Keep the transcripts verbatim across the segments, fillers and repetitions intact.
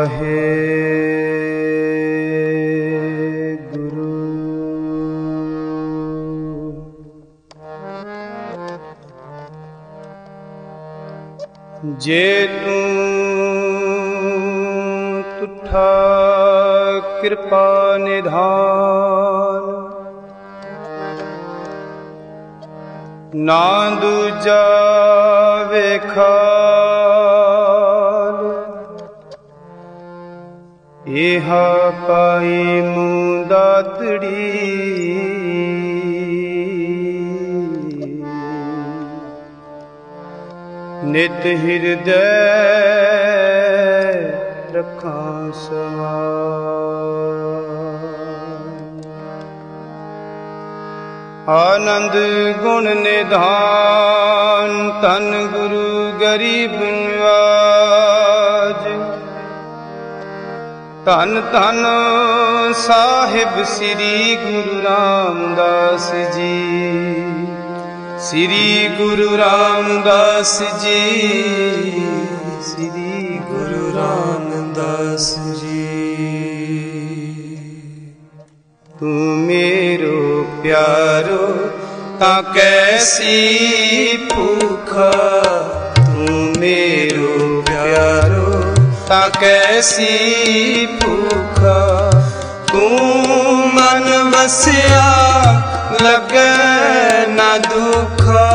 वाहे गुरु। जे तू तुठा कृपा निधान, ना दूजा वेखाल, एहा पाई मुदातड़ी। नित हृदय रखा समान। आनंद गुण निधान तन गुरु गरीब निवाज। धन धन साहिब श्री गुरु रामदास जी, श्री गुरु रामदास जी, श्री गुरु रामदास जी। तू मेरो प्यारो ता कैसी भूखा, तू मेरो प्यारो ता कैसी भूखा। तू मन वसिया लगे ना दुखा,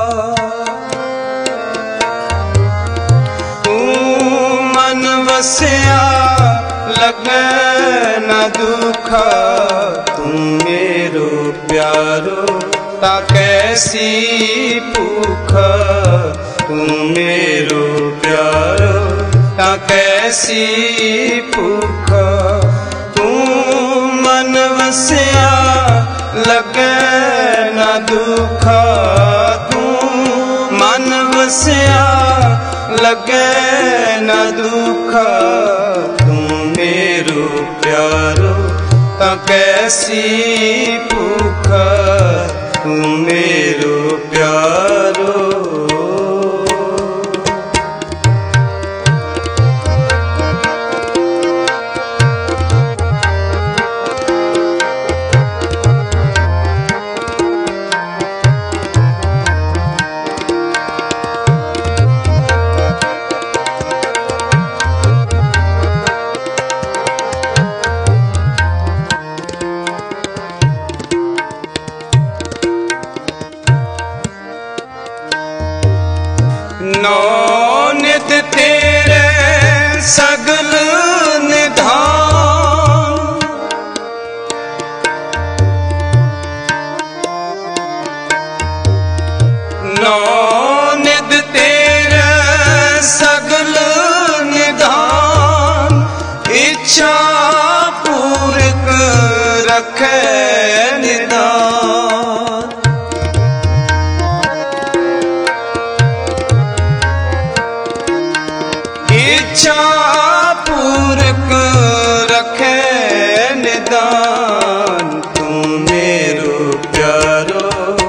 तू मन वसिया लगे ना दुखा। तू मेरो प्यारो ता कैसी भूखा, तू मेरो प्यारो ता कैसी भूखा। तू मन वसिया लगे ना दुखा, तू मन वसिया लगे ना दुखा। तू मेरो प्यारो ता कैसी भूखा, तू मेरो प्यारो। नौ नित तेरे सगल निधान, नौ नित तेरे सगल निधान। इच्छा पूरक रखे निदान, इच्छा पूरक रखे निदान। तू मेरो प्यारो,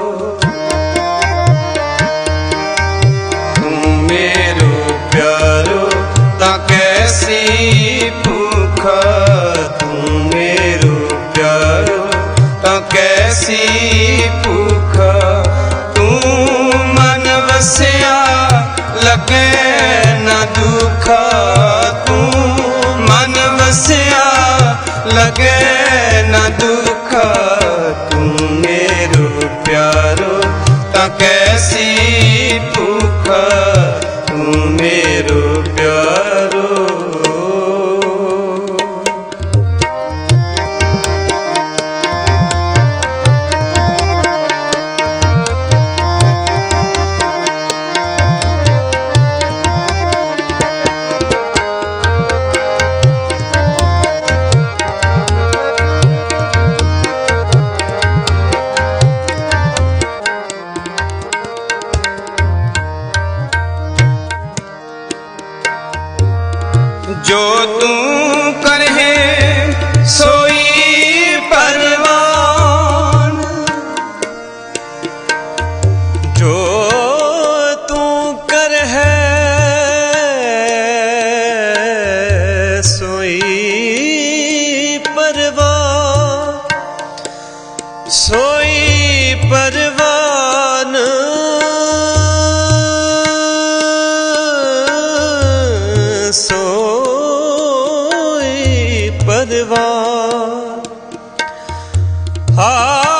तू मेरो प्यारो ता कैसी भूखा। तू मेरो प्यारो ता कैसी भूखा। तू मन वसिया लगे ना दुखा, तू मन वसिया लगे ना दुखा। तू मेरो प्यारो ता कैसी भूखा, तू मेरो प्यारो। जो तू करहे सोई परवान, जो तू करहे विद्वान। आ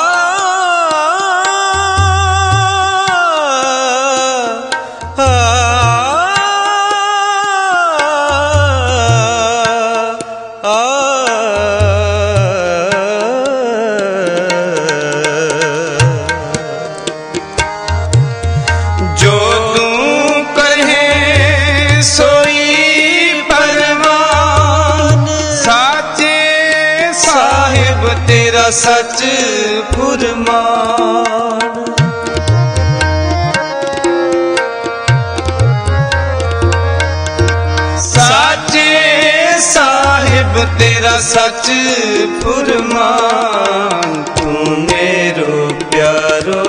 तेरा सच फुरमान। साचे साहिब तेरा सच फुरमान। तू मेरो प्यारो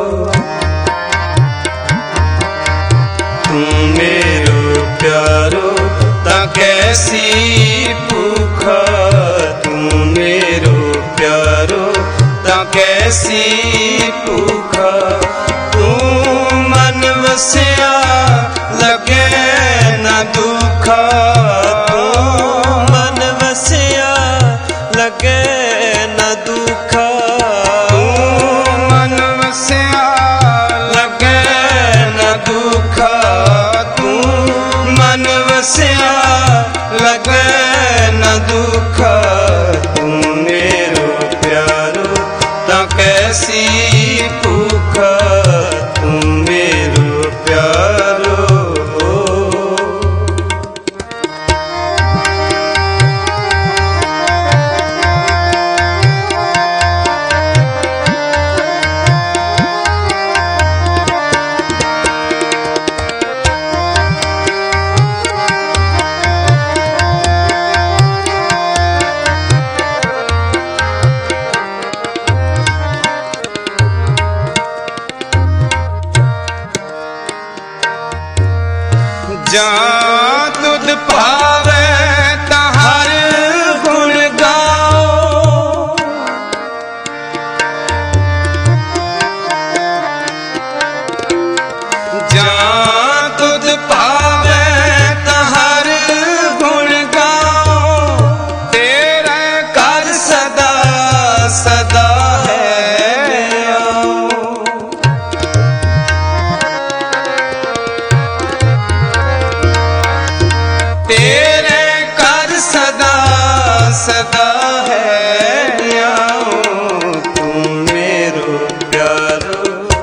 तू मेरो प्यारो ता कैसी भूखा। तू मेरो प्यारो ता कैसी भूखा। तू मन वसिया लगे न दुखा। तू मन वसिया लगे न दुखा। तू मन वसिया लगे न दुखा। तू मन वसिया लगे न दुखा। तू मेरो प्यारो ता कैसी भूखा। तू मेरो प्यारो। जहाँ तुझ पावे तहर गुण गाओ। जहाँ तुझ पावे तहर गुण गाओ। तेरे कर सदा सदा है आओ। तेरे कर सदा सदा है आओ। तू मेरो प्यारो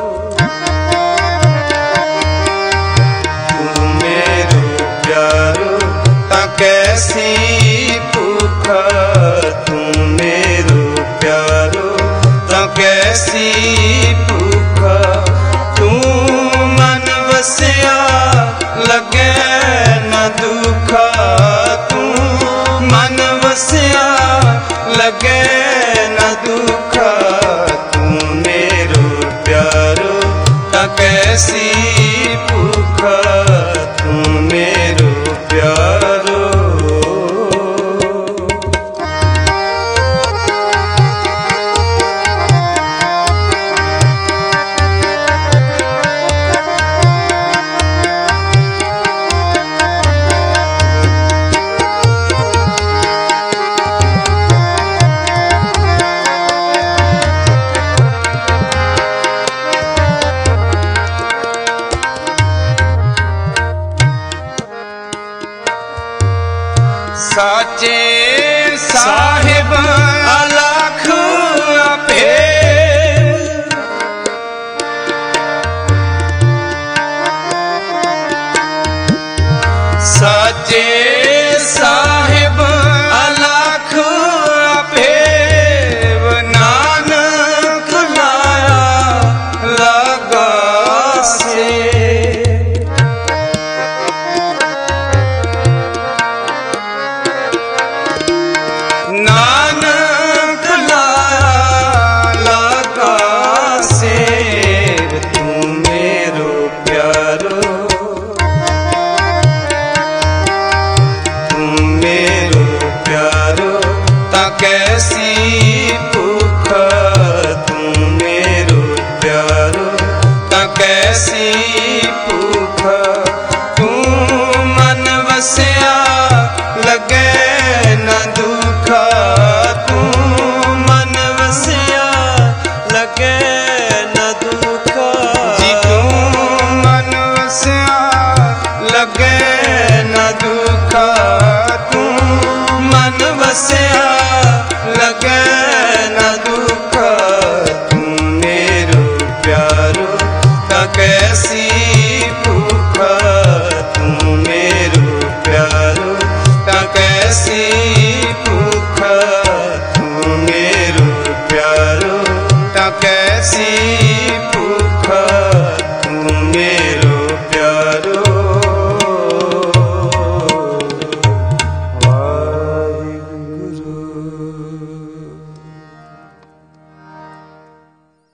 तू मेरो प्यारो ता कैसी भूखा। तू मेरो प्यारो ता कैसी भूखा। तू मन वसिया लगे न दुखा। तू मन वसिया लगे न दुखा। तू मेरो प्यारो ता कैसी भूखा। तू मेरो प्यारो। साचे साहिब अला